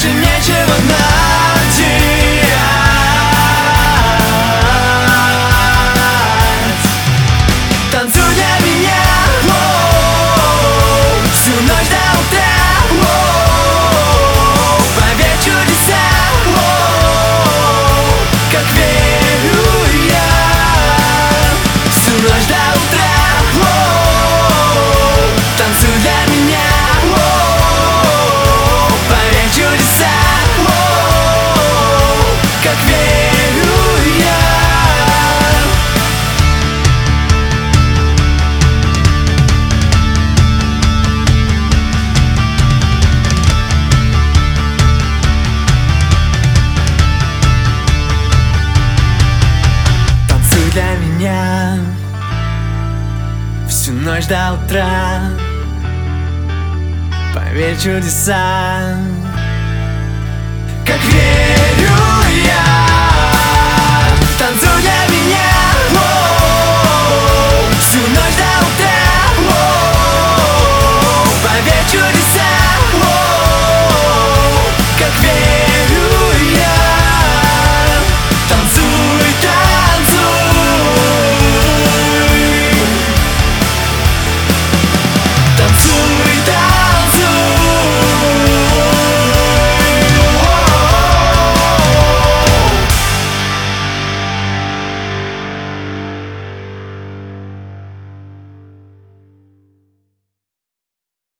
больше нечего надеть. Танцуй для меня, всю ночь до утра. Поверь в чудеса, как верю я. Всю ночь до утра. Танцуй для меня, поверь в чудеса, как верю я. Танцуй для меня всю ночь до утра. Поверь в чудеса,